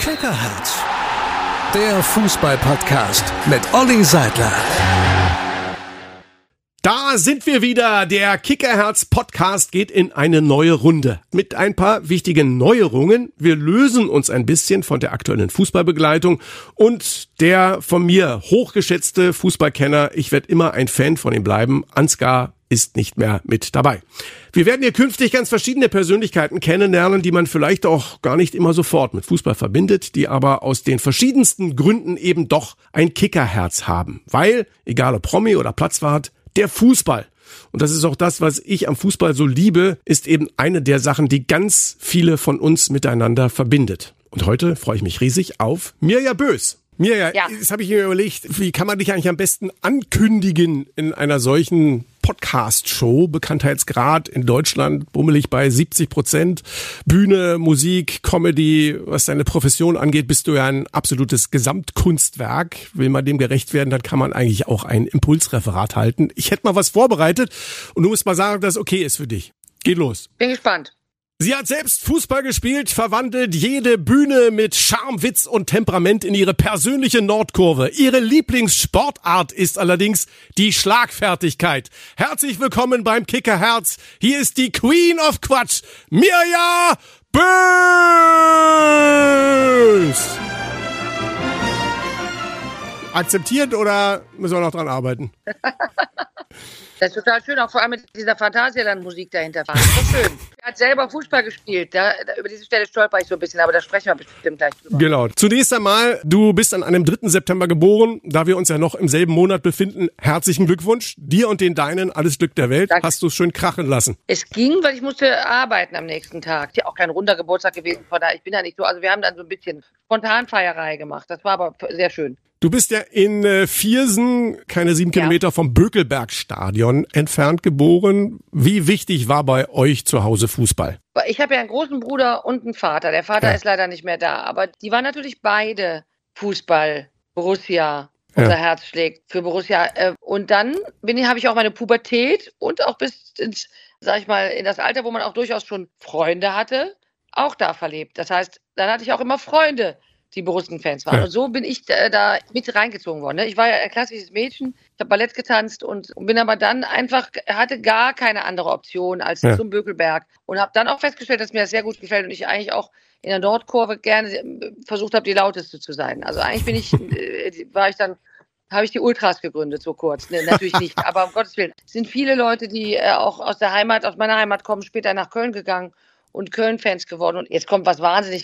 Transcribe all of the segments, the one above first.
Kickerherz, der Fußball-Podcast mit Olli Seidler. Da sind wir wieder. Der Kickerherz-Podcast geht in eine neue Runde mit ein paar wichtigen Neuerungen. Wir lösen uns ein bisschen von der aktuellen Fußballbegleitung und der von mir hochgeschätzte Fußballkenner, ich werde immer ein Fan von ihm bleiben, Ansgar ist nicht mehr mit dabei. Wir werden hier künftig ganz verschiedene Persönlichkeiten kennenlernen, die man vielleicht auch gar nicht immer sofort mit Fußball verbindet, die aber aus den verschiedensten Gründen eben doch ein Kickerherz haben. Weil, egal ob Promi oder Platzwart, der Fußball. Und das ist auch das, was ich am Fußball so liebe, ist eben eine der Sachen, die ganz viele von uns miteinander verbindet. Und heute freue ich mich riesig auf Mirja Bös. Mirja, Jetzt habe ich mir überlegt, wie kann man dich eigentlich am besten ankündigen in einer solchen Podcast-Show? Bekanntheitsgrad in Deutschland bummelig bei 70%. Bühne, Musik, Comedy, was deine Profession angeht, bist du ja ein absolutes Gesamtkunstwerk. Will man dem gerecht werden, dann kann man eigentlich auch ein Impulsreferat halten. Ich hätte mal was vorbereitet und du musst mal sagen, ob das okay ist für dich. Geht los. Bin gespannt. Sie hat selbst Fußball gespielt, verwandelt jede Bühne mit Charme, Witz und Temperament in ihre persönliche Nordkurve. Ihre Lieblingssportart ist allerdings die Schlagfertigkeit. Herzlich willkommen beim Kickerherz. Hier ist die Queen of Quatsch, Mirja Bös. Akzeptiert oder müssen wir noch dran arbeiten? Das ist total schön, auch vor allem mit dieser Phantasialand-Musik dahinter. Das ist doch schön. Er hat selber Fußball gespielt. Über diese Stelle stolper ich so ein bisschen, aber da sprechen wir bestimmt gleich drüber. Genau. Zunächst einmal, du bist an einem 3. September geboren. Da wir uns ja noch im selben Monat befinden, herzlichen Glückwunsch. Dir und den Deinen alles Glück der Welt. Danke. Hast du es schön krachen lassen? Es ging, weil ich musste arbeiten am nächsten Tag. Ist ja auch kein runder Geburtstag gewesen. Von daher, ich bin ja nicht so. Also wir haben dann so ein bisschen Spontanfeierei gemacht. Das war aber sehr schön. Du bist ja in Viersen, keine 7 Kilometer vom Bökelbergstadion entfernt geboren. Wie wichtig war bei euch zu Hause Fußball? Ich habe ja einen großen Bruder und einen Vater. Der Vater ist leider nicht mehr da. Aber die waren natürlich beide Fußball, Borussia. Unser Herz schlägt für Borussia. Und dann habe ich auch meine Pubertät und auch bis ins, sag ich mal, in das Alter, wo man auch durchaus schon Freunde hatte, auch da verlebt. Das heißt, dann hatte ich auch immer Freunde, die Borussen-Fans waren. Ja. Und so bin ich da mit reingezogen worden. Ich war ja ein klassisches Mädchen, ich habe Ballett getanzt und bin aber dann einfach, hatte gar keine andere Option als zum Bökelberg und habe dann auch festgestellt, dass mir das sehr gut gefällt und ich eigentlich auch in der Nordkurve gerne versucht habe, die lauteste zu sein. Also eigentlich habe ich die Ultras gegründet, so kurz. Nee, natürlich nicht, aber um Gottes Willen. Es sind viele Leute, die auch aus meiner Heimat kommen, später nach Köln gegangen und Köln-Fans geworden. Und jetzt kommt was wahnsinnig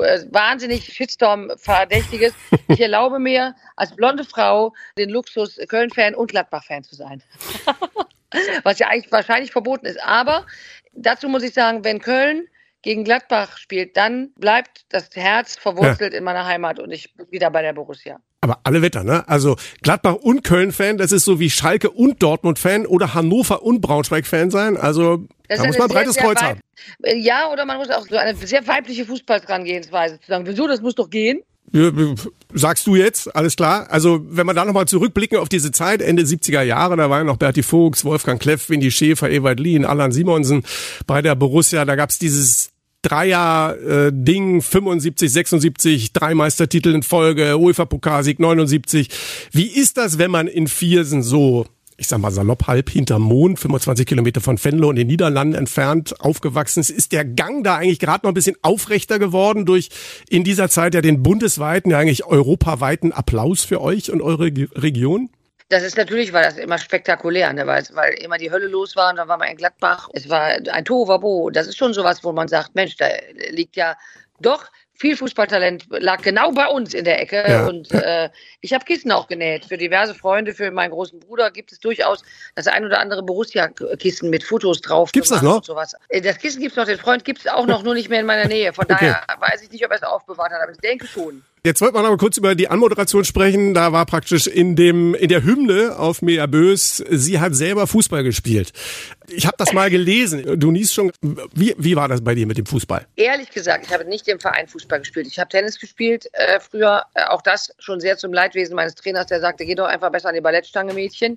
Shitstorm-Verdächtiges. Ich erlaube mir, als blonde Frau den Luxus, Köln-Fan und Gladbach-Fan zu sein. Was ja eigentlich wahrscheinlich verboten ist. Aber dazu muss ich sagen, wenn Köln gegen Gladbach spielt, dann bleibt das Herz verwurzelt in meiner Heimat und ich bin wieder bei der Borussia. Aber alle Wetter, ne? Also Gladbach und Köln-Fan, das ist so wie Schalke und Dortmund-Fan oder Hannover und Braunschweig-Fan sein. Also da muss man ein breites Kreuz haben. Ja, oder man muss auch so eine sehr weibliche Fußballherangehensweise zu sagen, wieso, das muss doch gehen? Ja, sagst du jetzt, alles klar. Also wenn wir da nochmal zurückblicken auf diese Zeit, Ende 70er Jahre, da waren noch Berti Vogts, Wolfgang Kleff, Windy Schäfer, Ewald Lien, Allan Simonsen bei der Borussia. Da gab's dieses Dreier-Ding, 75, 76, 3 Meistertitel in Folge, UEFA-Pokalsieg 79. Wie ist das, wenn man in Viersen so, ich sag mal salopp, halb hinterm Mond, 25 Kilometer von Venlo in den Niederlanden entfernt, aufgewachsen ist? Ist der Gang da eigentlich gerade noch ein bisschen aufrechter geworden durch in dieser Zeit ja den bundesweiten, ja eigentlich europaweiten Applaus für euch und eure Region? Das ist natürlich, war das immer spektakulär, ne? weil immer die Hölle los war und dann war man in Gladbach. Es war ein Tohuwabohu. Das ist schon sowas, wo man sagt, Mensch, da liegt ja doch viel Fußballtalent, lag genau bei uns in der Ecke. Ja. Und ich habe Kissen auch genäht. Für diverse Freunde, für meinen großen Bruder gibt es durchaus das ein oder andere Borussia-Kissen mit Fotos drauf. Gibt's das noch? Und sowas. Das Kissen gibt's noch, den Freund gibt's auch noch, nur nicht mehr in meiner Nähe. Von daher weiß ich nicht, ob er es aufbewahrt hat, aber ich denke schon. Jetzt wollten wir noch mal kurz über die Anmoderation sprechen. Da war praktisch in der Hymne auf Mirja Bös, sie hat selber Fußball gespielt. Ich habe das mal gelesen. Du niest schon. Wie war das bei dir mit dem Fußball? Ehrlich gesagt, ich habe nicht im Verein Fußball gespielt. Ich habe Tennis gespielt früher. Auch das schon sehr zum Leidwesen meines Trainers, der sagte, geh doch einfach besser an die Ballettstange, Mädchen.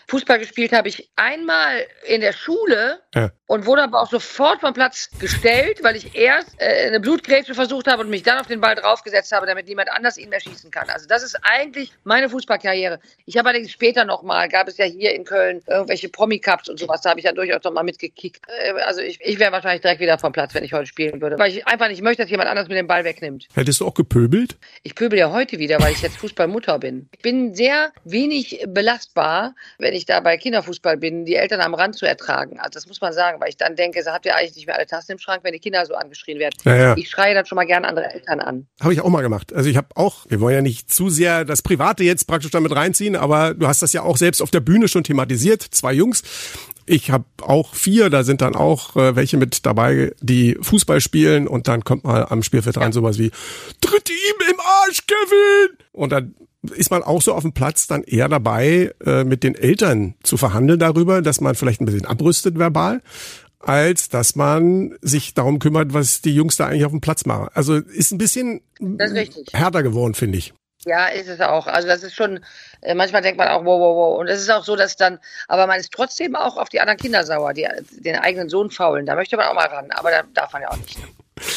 Fußball gespielt habe ich einmal in der Schule und wurde aber auch sofort vom Platz gestellt, weil ich erst eine Blutgrätsche versucht habe und mich dann auf den Ball draufgesetzt habe, damit niemand anders ihn mehr schießen kann. Also das ist eigentlich meine Fußballkarriere. Ich habe allerdings später nochmal, gab es ja hier in Köln irgendwelche Promi-Cups und sowas, da habe ich ja durchaus nochmal mitgekickt. Also ich wäre wahrscheinlich direkt wieder vom Platz, wenn ich heute spielen würde, weil ich einfach nicht möchte, dass jemand anders mir den Ball wegnimmt. Hättest du auch gepöbelt? Ich pöbel ja heute wieder, weil ich jetzt Fußballmutter bin. Ich bin sehr wenig belastbar, wenn ich da bei Kinderfußball bin, die Eltern am Rand zu ertragen. Also das muss man sagen, weil ich dann denke, so habt ihr eigentlich nicht mehr alle Tassen im Schrank, wenn die Kinder so angeschrien werden. Ja. Ich schreie dann schon mal gerne andere Eltern an. Habe ich auch mal gemacht. Also ich habe auch, wir wollen ja nicht zu sehr das Private jetzt praktisch damit reinziehen, aber du hast das ja auch selbst auf der Bühne schon thematisiert. 2 Jungs. Ich habe auch 4, da sind dann auch welche mit dabei, die Fußball spielen und dann kommt mal am Spielfeld rein sowas wie "Tritt ihm im Arsch, Kevin!" Und dann ist man auch so auf dem Platz dann eher dabei, mit den Eltern zu verhandeln darüber, dass man vielleicht ein bisschen abrüstet verbal, als dass man sich darum kümmert, was die Jungs da eigentlich auf dem Platz machen. Also ist ein bisschen härter geworden, finde ich. Ja, ist es auch. Also das ist schon, manchmal denkt man auch, wow. Und es ist auch so, dass dann, aber man ist trotzdem auch auf die anderen Kinder sauer, die den eigenen Sohn faulen. Da möchte man auch mal ran, aber da darf man ja auch nicht.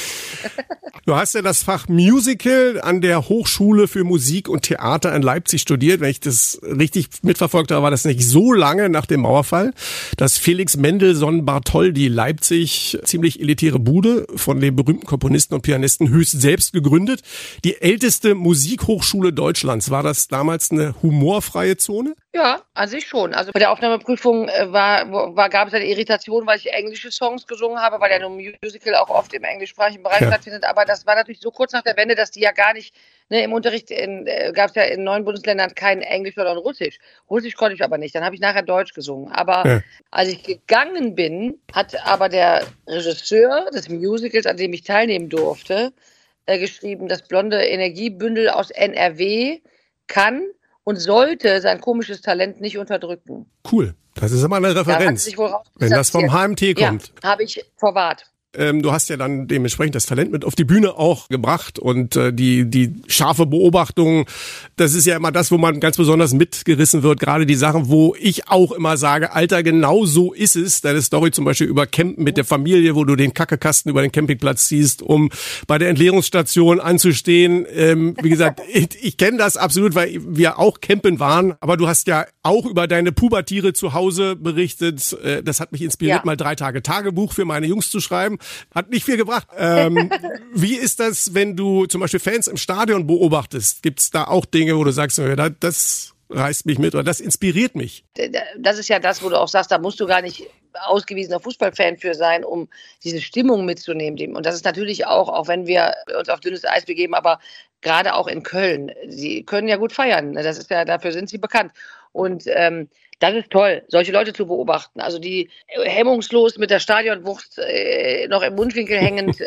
Du hast ja das Fach Musical an der Hochschule für Musik und Theater in Leipzig studiert. Wenn ich das richtig mitverfolgt habe, war das nicht so lange nach dem Mauerfall. Das Felix Mendelssohn Bartholdy Leipzig, ziemlich elitäre Bude, von dem berühmten Komponisten und Pianisten Höchst selbst gegründet. Die älteste Musikhochschule Deutschlands. War das damals eine humorfreie Zone? Ja, an sich schon. Also bei der Aufnahmeprüfung gab es eine Irritation, weil ich englische Songs gesungen habe, weil ja nur Musical auch oft im englischsprachigen Bereich stattfindet. Aber das war natürlich so kurz nach der Wende, dass die ja gar nicht, im Unterricht gab es ja in 9 Bundesländern kein Englisch oder ein Russisch. Russisch konnte ich aber nicht. Dann habe ich nachher Deutsch gesungen. Aber als ich gegangen bin, hat aber der Regisseur des Musicals, an dem ich teilnehmen durfte, geschrieben, das blonde Energiebündel aus NRW kann und sollte sein komisches Talent nicht unterdrücken. Cool, das ist immer eine Referenz, wenn das vom HMT kommt. Ja, habe ich verwahrt. Du hast ja dann dementsprechend das Talent mit auf die Bühne auch gebracht und die scharfe Beobachtung, das ist ja immer das, wo man ganz besonders mitgerissen wird, gerade die Sachen, wo ich auch immer sage, Alter, genau so ist es. Deine Story zum Beispiel über Campen mit der Familie, wo du den Kackekasten über den Campingplatz ziehst, um bei der Entleerungsstation anzustehen. Wie gesagt, ich kenne das absolut, weil wir auch campen waren, aber du hast ja auch über deine Pubertiere zu Hause berichtet. Das hat mich inspiriert, mal 3 Tage Tagebuch für meine Jungs zu schreiben. Hat nicht viel gebracht. Wie ist das, wenn du zum Beispiel Fans im Stadion beobachtest? Gibt es da auch Dinge, wo du sagst, das reißt mich mit oder das inspiriert mich? Das ist ja das, wo du auch sagst, da musst du gar nicht ausgewiesener Fußballfan für sein, um diese Stimmung mitzunehmen. Und das ist natürlich auch wenn wir uns auf dünnes Eis begeben, aber gerade auch in Köln. Sie können ja gut feiern. Das ist ja, dafür sind sie bekannt. Und das ist toll, solche Leute zu beobachten. Also die hemmungslos mit der Stadionwurst noch im Mundwinkel hängend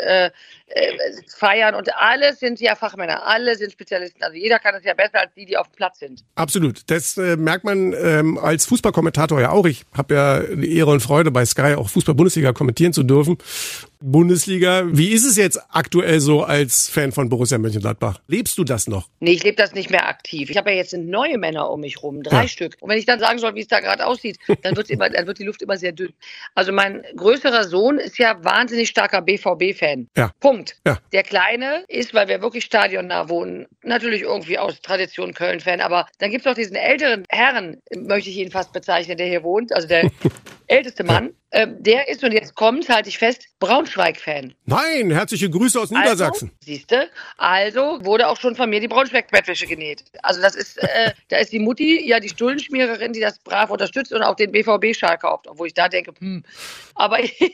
feiern. Und alle sind ja Fachmänner, alle sind Spezialisten. Also jeder kann es ja besser als die auf dem Platz sind. Absolut. Das merkt man als Fußballkommentator ja auch. Ich habe ja die Ehre und Freude, bei Sky auch Fußball-Bundesliga kommentieren zu dürfen. Bundesliga. Wie ist es jetzt aktuell so als Fan von Borussia Mönchengladbach? Lebst du das noch? Nee, ich lebe das nicht mehr aktiv. Ich habe ja jetzt neue Männer um mich rum, 3 Stück. Und wenn ich dann sagen soll, wie es da gerade aussieht, dann wird die Luft immer sehr dünn. Also mein größerer Sohn ist ja wahnsinnig starker BVB-Fan. Ja. Punkt. Ja. Der Kleine ist, weil wir wirklich stadionnah wohnen, natürlich irgendwie aus Tradition Köln-Fan. Aber dann gibt es auch diesen älteren Herrn, möchte ich ihn fast bezeichnen, der hier wohnt, also der älteste Mann. Der ist, und jetzt kommt, halte ich fest, Braunschweig-Fan. Nein, herzliche Grüße aus Niedersachsen. Siehste, also wurde auch schon von mir die Braunschweig-Bettwäsche genäht. Also das ist, da ist die Mutti, ja die Stullenschmiererin, die das brav unterstützt und auch den BVB-Schal kauft. Obwohl ich da denke, aber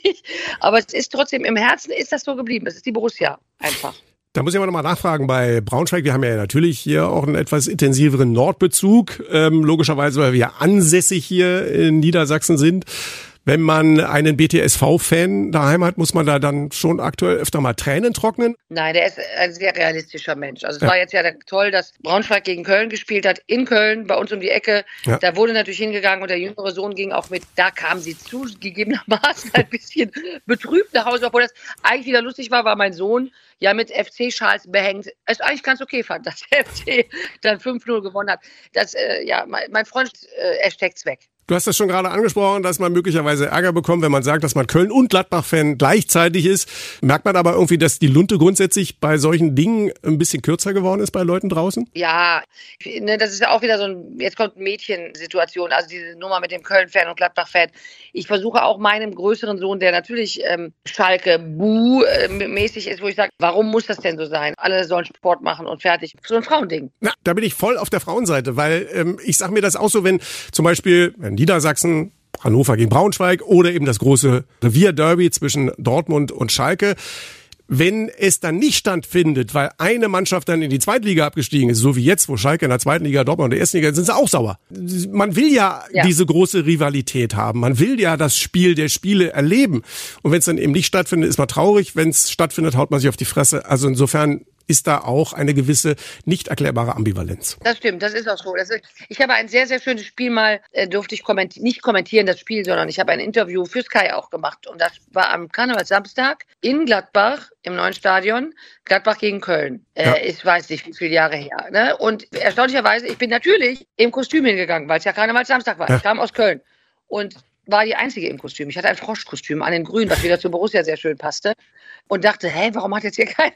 es ist trotzdem, im Herzen ist das so geblieben. Es ist die Borussia einfach. Da muss ich aber nochmal nachfragen bei Braunschweig. Wir haben ja natürlich hier auch einen etwas intensiveren Nordbezug. Logischerweise, weil wir ansässig hier in Niedersachsen sind. Wenn man einen BTSV-Fan daheim hat, muss man da dann schon aktuell öfter mal Tränen trocknen? Nein, der ist ein sehr realistischer Mensch. Also es war jetzt ja toll, dass Braunschweig gegen Köln gespielt hat. In Köln, bei uns um die Ecke. Ja. Da wurde natürlich hingegangen und der jüngere Sohn ging auch mit. Da kam sie zugegebenermaßen ein bisschen betrübt nach Hause. Obwohl das eigentlich wieder lustig war, mein Sohn ja mit FC-Schals behängt. Es eigentlich ganz okay fand, dass der FC dann 5-0 gewonnen hat. Das, mein Freund, er steckt's weg. Du hast das schon gerade angesprochen, dass man möglicherweise Ärger bekommt, wenn man sagt, dass man Köln- und Gladbach-Fan gleichzeitig ist. Merkt man aber irgendwie, dass die Lunte grundsätzlich bei solchen Dingen ein bisschen kürzer geworden ist bei Leuten draußen? Ja, ne, das ist ja auch wieder so jetzt kommt Mädchensituation, also diese Nummer mit dem Köln-Fan und Gladbach-Fan. Ich versuche auch meinem größeren Sohn, der natürlich Schalke-mäßig ist, wo ich sage, warum muss das denn so sein? Alle sollen Sport machen und fertig. So ein Frauending. Na, da bin ich voll auf der Frauenseite, weil ich sag mir das auch so, wenn zum Beispiel in Niedersachsen Hannover gegen Braunschweig oder eben das große Revierderby zwischen Dortmund und Schalke, wenn es dann nicht stattfindet, weil eine Mannschaft dann in die Zweitliga abgestiegen ist, so wie jetzt, wo Schalke in der zweiten Liga, Dortmund in der ersten Liga, sind sie auch sauer. Man will ja diese große Rivalität haben. Man will ja das Spiel der Spiele erleben. Und wenn es dann eben nicht stattfindet, ist man traurig. Wenn es stattfindet, haut man sich auf die Fresse. Also insofern ist da auch eine gewisse nicht erklärbare Ambivalenz. Das stimmt, das ist auch so. Ich habe ein sehr, sehr schönes Spiel mal, durfte ich nicht kommentieren das Spiel, sondern ich habe ein Interview für Sky auch gemacht. Und das war am Karnevalssamstag in Gladbach, im neuen Stadion, Gladbach gegen Köln. Ich weiß nicht, wie viele Jahre her. Ne? Und erstaunlicherweise, ich bin natürlich im Kostüm hingegangen, weil es ja Karnevalssamstag war. Ja. Ich kam aus Köln und war die Einzige im Kostüm. Ich hatte ein Froschkostüm an den Grün, was wieder zu Borussia sehr schön passte. Und dachte, warum hat jetzt hier keiner?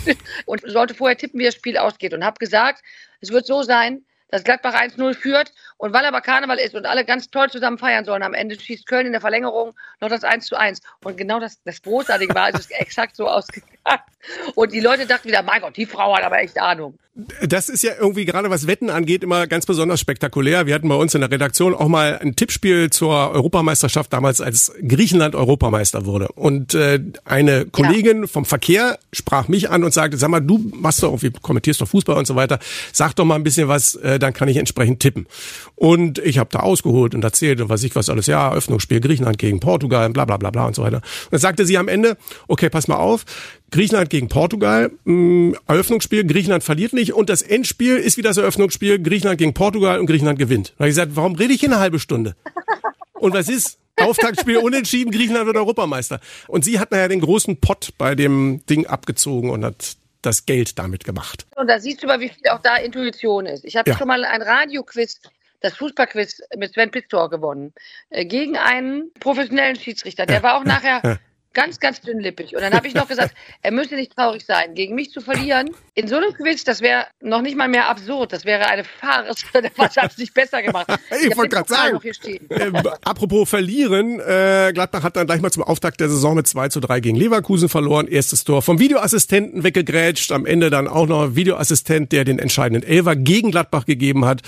Und sollte vorher tippen, wie das Spiel ausgeht. Und habe gesagt, es wird so sein, dass Gladbach 1-0 führt. Und weil aber Karneval ist und alle ganz toll zusammen feiern sollen, am Ende schießt Köln in der Verlängerung noch das 1-1. Und genau das Großartige war, es ist exakt so ausgegangen. Und die Leute dachten wieder, mein Gott, die Frau hat aber echt Ahnung. Das ist ja irgendwie gerade was Wetten angeht immer ganz besonders spektakulär. Wir hatten bei uns in der Redaktion auch mal ein Tippspiel zur Europameisterschaft damals, als Griechenland Europameister wurde. Und eine Kollegin vom Verkehr sprach mich an und sagte, sag mal, du machst doch irgendwie, kommentierst doch Fußball und so weiter, sag doch mal ein bisschen was, dann kann ich entsprechend tippen. Und ich habe da ausgeholt und erzählt und was alles, ja, Eröffnungsspiel Griechenland gegen Portugal, bla bla bla bla und so weiter. Und dann sagte sie am Ende, okay, pass mal auf, Griechenland gegen Portugal, Eröffnungsspiel, Griechenland verliert nicht und das Endspiel ist wie das Eröffnungsspiel, Griechenland gegen Portugal und Griechenland gewinnt. Da habe ich gesagt, warum rede ich hier eine halbe Stunde? Und was ist? Auftaktspiel unentschieden, Griechenland wird Europameister. Und sie hat nachher den großen Pott bei dem Ding abgezogen und hat das Geld damit gemacht. Und da siehst du mal, wie viel auch da Intuition ist. Ich habe schon mal ein Radioquiz, das Fußballquiz mit Sven Pistor gewonnen, gegen einen professionellen Schiedsrichter. Der war auch nachher ganz, ganz dünnlippig. Und dann habe ich noch gesagt, er müsse nicht traurig sein, gegen mich zu verlieren. In so einem Quiz, das wäre noch nicht mal mehr absurd. Das wäre eine Farce. Was hat es nicht besser gemacht? Ich wollte gerade sagen, apropos verlieren, Gladbach hat dann gleich mal zum Auftakt der Saison mit 2-3 gegen Leverkusen verloren. Erstes Tor vom Videoassistenten weggegrätscht. Am Ende dann auch noch ein Videoassistent, der den entscheidenden Elfer gegen Gladbach gegeben hat.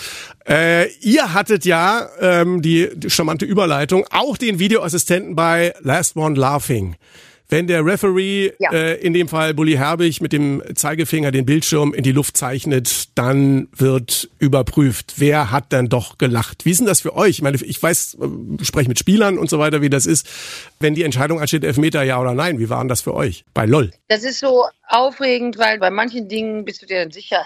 Ihr hattet ja die charmante Überleitung, auch den Videoassistenten bei Last One Laughing. Wenn der Referee, in dem Fall Bully Herbig, mit dem Zeigefinger den Bildschirm in die Luft zeichnet, dann wird überprüft, wer hat denn doch gelacht. Wie ist denn das für euch? Ich meine, ich weiß, ich spreche mit Spielern und so weiter, wie das ist. Wenn die Entscheidung ansteht, Elfmeter, ja oder nein, wie war denn das für euch bei LOL? Das ist so aufregend, weil bei manchen Dingen bist du dir dann sicher,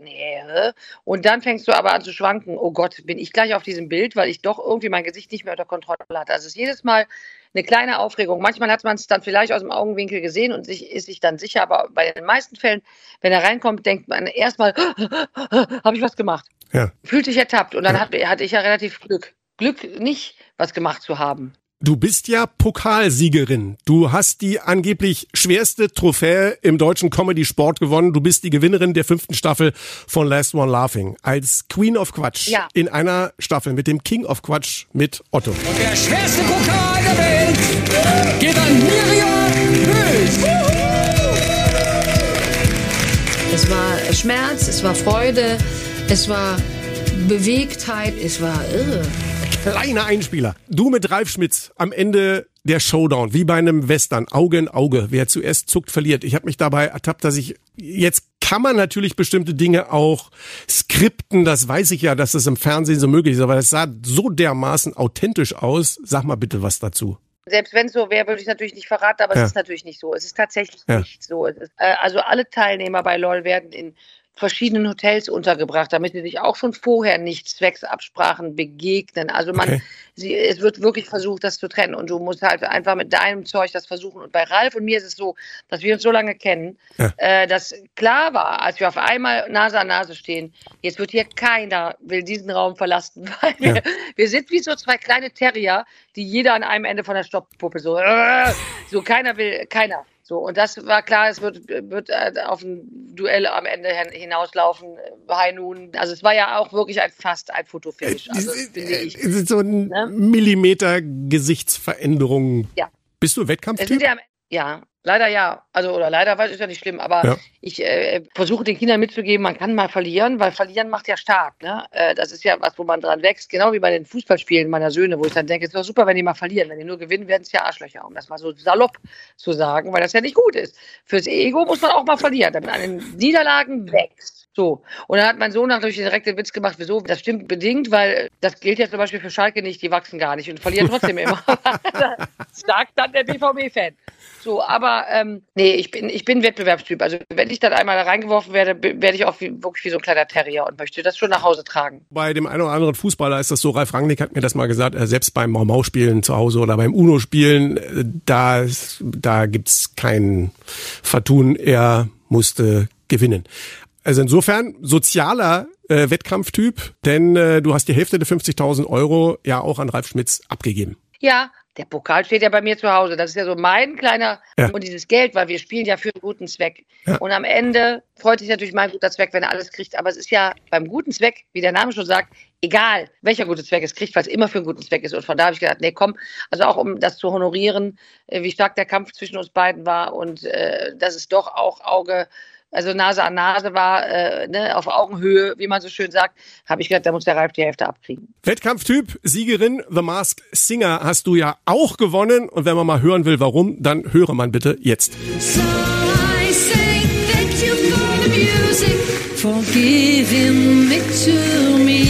und dann fängst du aber an zu schwanken, oh Gott, bin ich gleich auf diesem Bild, weil ich doch irgendwie mein Gesicht nicht mehr unter Kontrolle hatte. Also es ist jedes Mal eine kleine Aufregung. Manchmal hat man es dann vielleicht aus dem Augenwinkel gesehen und ist sich dann sicher, aber bei den meisten Fällen, wenn er reinkommt, denkt man erstmal, habe ich was gemacht? Ja. Fühlt sich ertappt und dann hatte ich ja relativ Glück, nicht was gemacht zu haben. Du bist ja Pokalsiegerin. Du hast die angeblich schwerste Trophäe im deutschen Comedy-Sport gewonnen. Du bist die Gewinnerin der 5. Staffel von Last One Laughing. Als Queen of Quatsch in einer Staffel mit dem King of Quatsch mit Otto. Und der schwerste Pokal der Welt geht an Miriam Höß. Es war Schmerz, es war Freude, es war Bewegtheit, es war irre. Kleiner Einspieler. Du mit Ralf Schmitz am Ende der Showdown, wie bei einem Western, Auge in Auge. Wer zuerst zuckt, verliert. Ich habe mich dabei ertappt, dass jetzt kann man natürlich bestimmte Dinge auch skripten. Das weiß ich ja, dass das im Fernsehen so möglich ist. Aber das sah so dermaßen authentisch aus. Sag mal bitte was dazu. Selbst wenn es so wäre, würde ich es natürlich nicht verraten, aber es ist natürlich nicht so. Es ist tatsächlich nicht so. Also alle Teilnehmer bei LOL werden in verschiedenen Hotels untergebracht, damit sie sich auch schon vorher nicht zwecks Absprachen begegnen. Also es wird wirklich versucht, das zu trennen und du musst halt einfach mit deinem Zeug das versuchen. Und bei Ralf und mir ist es so, dass wir uns so lange kennen, dass klar war, als wir auf einmal Nase an Nase stehen, jetzt wird hier keiner will diesen Raum verlassen, weil wir sind wie so zwei kleine Terrier, die jeder an einem Ende von der Stopppuppe so keiner will, keiner. So, und das war klar, es wird auf ein Duell am Ende hinauslaufen, High Noon. Also es war ja auch wirklich fast ein Fotofinish. Also, finde ich. Es ist so ein Millimeter Gesichtsveränderung. Ja. Bist du Wettkampftyp? Ja, leider ja. Also, oder leider, ist ja nicht schlimm, aber ich versuche den Kindern mitzugeben, man kann mal verlieren, weil verlieren macht ja stark. Ne? Das ist ja was, wo man dran wächst, genau wie bei den Fußballspielen meiner Söhne, wo ich dann denke, es ist doch super, wenn die mal verlieren. Wenn die nur gewinnen, werden es ja Arschlöcher, um das mal so salopp zu sagen, weil das ja nicht gut ist. Fürs Ego muss man auch mal verlieren, damit an den Niederlagen wächst. So, und dann hat mein Sohn natürlich direkt den Witz gemacht, wieso? Das stimmt bedingt, weil das gilt ja zum Beispiel für Schalke nicht, die wachsen gar nicht und verlieren trotzdem immer. Sagt dann der BVB-Fan. So, aber nee, ich bin Wettbewerbstyp. Also wenn ich dann einmal da reingeworfen werde, werde ich auch wirklich wie so ein kleiner Terrier und möchte das schon nach Hause tragen. Bei dem einen oder anderen Fußballer ist das so, Ralf Rangnick hat mir das mal gesagt, selbst beim Mau-Mau-Spielen zu Hause oder beim Uno-Spielen, da gibt's kein Vertun, er musste gewinnen. Also insofern sozialer Wettkampftyp, denn du hast die Hälfte der 50.000 € ja auch an Ralf Schmitz abgegeben. Ja, der Pokal steht ja bei mir zu Hause. Das ist ja so mein kleiner, und dieses Geld, weil wir spielen ja für einen guten Zweck. Ja. Und am Ende freut sich natürlich mein guter Zweck, wenn er alles kriegt. Aber es ist ja beim guten Zweck, wie der Name schon sagt, egal, welcher gute Zweck es kriegt, weil es immer für einen guten Zweck ist. Und von da habe ich gedacht, nee, komm, also auch um das zu honorieren, wie stark der Kampf zwischen uns beiden war und dass es doch auch also Nase an Nase war, auf Augenhöhe, wie man so schön sagt, habe ich gedacht, da muss der Ralf die Hälfte abkriegen. Wettkampftyp, Siegerin, The Masked Singer hast du ja auch gewonnen. Und wenn man mal hören will, warum, dann höre man bitte jetzt. So I say thank you for the music, for giving it to me.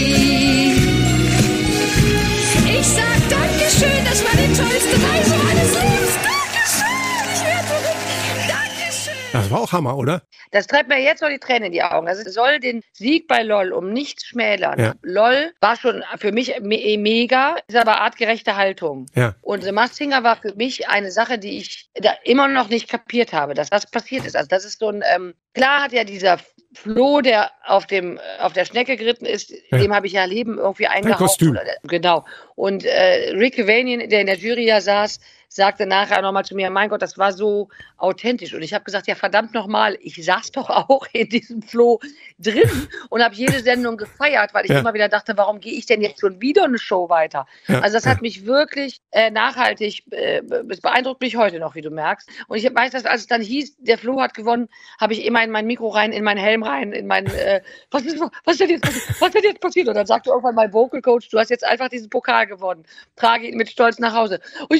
Ich sag Dankeschön, das war die tollste Reise meines Lebens. Dankeschön, ich werde verrückt. Dankeschön. Das war auch Hammer, oder? Das treibt mir jetzt noch die Tränen in die Augen. Also es soll den Sieg bei LOL um nichts schmälern. Ja. LOL war schon für mich mega, ist aber artgerechte Haltung. Ja. Und The Masked Singer war für mich eine Sache, die ich da immer noch nicht kapiert habe, dass das passiert ist. Also das ist so ein, klar hat ja dieser Flo, der auf der Schnecke geritten ist, dem habe ich ja Leben irgendwie eingehaucht. Kostüm. Genau. Und Rick Cavanian, der in der Jury ja saß, sagte nachher nochmal zu mir, mein Gott, das war so authentisch. Und ich habe gesagt, ja verdammt nochmal, ich saß doch auch in diesem Flow drin und habe jede Sendung gefeiert, weil ich immer wieder dachte, warum gehe ich denn jetzt schon wieder eine Show weiter? Ja. Also das hat mich wirklich nachhaltig, es beeindruckt mich heute noch, wie du merkst. Und ich weiß, dass als es dann hieß, der Flo hat gewonnen, habe ich immer in mein Mikro rein, in meinen Helm rein, in meinen, was ist denn jetzt passiert? Und dann sagte irgendwann mein Vocal Coach, du hast jetzt einfach diesen Pokal gewonnen. Trage ihn mit Stolz nach Hause. Und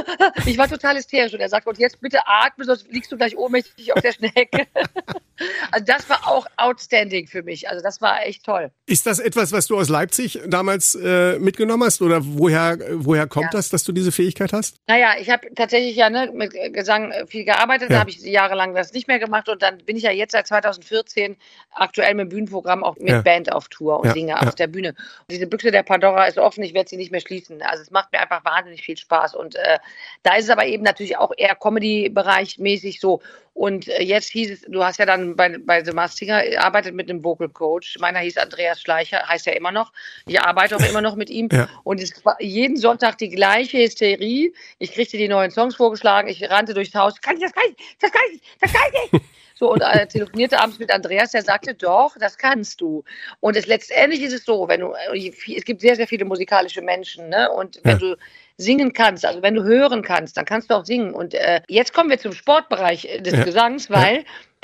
ich war total hysterisch und er sagte, und jetzt bitte atme, sonst liegst du gleich ohnmächtig auf der Schnecke. Also das war auch outstanding für mich. Also das war echt toll. Ist das etwas, was du aus Leipzig damals mitgenommen hast? Oder woher kommt das, dass du diese Fähigkeit hast? Naja, ich habe tatsächlich mit Gesang viel gearbeitet. Da habe ich jahrelang das nicht mehr gemacht. Und dann bin ich ja jetzt seit 2014 aktuell mit dem Bühnenprogramm auch mit Band auf Tour und singe auf der Bühne. Und diese Büchse der Pandora ist offen. Ich werde sie nicht mehr schließen. Also es macht mir einfach wahnsinnig viel Spaß. Und da ist es aber eben natürlich auch eher Comedy-Bereich mäßig so. Und jetzt hieß es, du hast ja dann bei The Masked Singer arbeitet mit einem Vocal Coach. Meiner hieß Andreas Schleicher, heißt ja immer noch. Ich arbeite auch immer noch mit ihm. Ja. Und es war jeden Sonntag die gleiche Hysterie. Ich kriegte die neuen Songs vorgeschlagen. Ich rannte durchs Haus. Das kann ich nicht. So, und telefonierte abends mit Andreas, der sagte, doch, das kannst du. Und letztendlich ist es so, es gibt sehr, sehr viele musikalische Menschen, ne? Und wenn du singen kannst, also wenn du hören kannst, dann kannst du auch singen. Und jetzt kommen wir zum Sportbereich des Gesangs, weil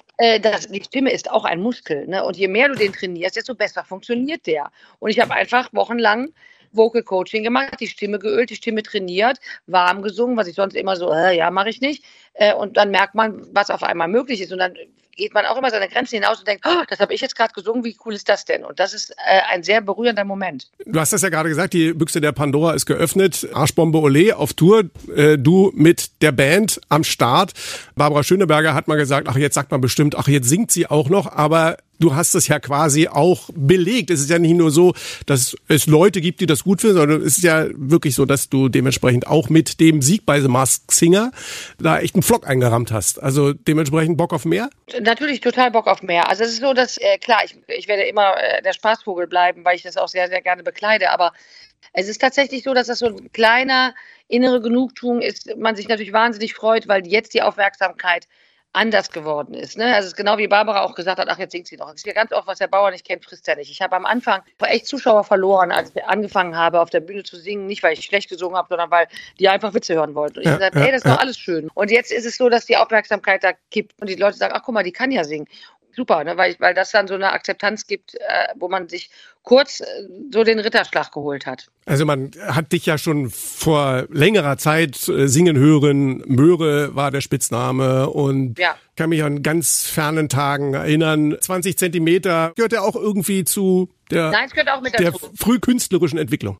die Stimme ist auch ein Muskel, ne? Und je mehr du den trainierst, desto besser funktioniert der. Und ich habe einfach wochenlang Vocal Coaching gemacht, die Stimme geölt, die Stimme trainiert, warm gesungen, was ich sonst immer so, mache ich nicht. Und dann merkt man, was auf einmal möglich ist. Und dann geht man auch immer seine Grenzen hinaus und denkt, das habe ich jetzt gerade gesungen, wie cool ist das denn? Und das ist ein sehr berührender Moment. Du hast das ja gerade gesagt, die Büchse der Pandora ist geöffnet. Arschbombe Ole auf Tour, du mit der Band am Start. Barbara Schöneberger hat mal gesagt, jetzt sagt man bestimmt, jetzt singt sie auch noch. Aber Du hast es ja quasi auch belegt. Es ist ja nicht nur so, dass es Leute gibt, die das gut finden, sondern es ist ja wirklich so, dass du dementsprechend auch mit dem Sieg bei The Masked Singer da echt einen Flock eingerammt hast. Also dementsprechend Bock auf mehr? Natürlich total Bock auf mehr. Also es ist so, dass, klar, ich werde immer der Spaßvogel bleiben, weil ich das auch sehr, sehr gerne bekleide, aber es ist tatsächlich so, dass das so ein kleiner innere Genugtuung ist, man sich natürlich wahnsinnig freut, weil jetzt die Aufmerksamkeit anders geworden ist. Ne? Also es ist genau wie Barbara auch gesagt hat, ach, jetzt singt sie noch. Es ist ja ganz oft, was der Bauer nicht kennt, frisst er nicht. Ich habe am Anfang echt Zuschauer verloren, als ich angefangen habe, auf der Bühne zu singen. Nicht, weil ich schlecht gesungen habe, sondern weil die einfach Witze hören wollten. Und ich habe gesagt, ey, das ist doch alles schön. Und jetzt ist es so, dass die Aufmerksamkeit da kippt und die Leute sagen, ach, guck mal, die kann ja singen. Super, ne? Weil das dann so eine Akzeptanz gibt, wo man sich kurz so den Ritterschlag geholt hat. Also man hat dich ja schon vor längerer Zeit singen hören. Möhre war der Spitzname und kann mich an ganz fernen Tagen erinnern. 20 Zentimeter gehört ja auch irgendwie zu der, Nein, es gehört auch mit der dazu. frühkünstlerischen Entwicklung.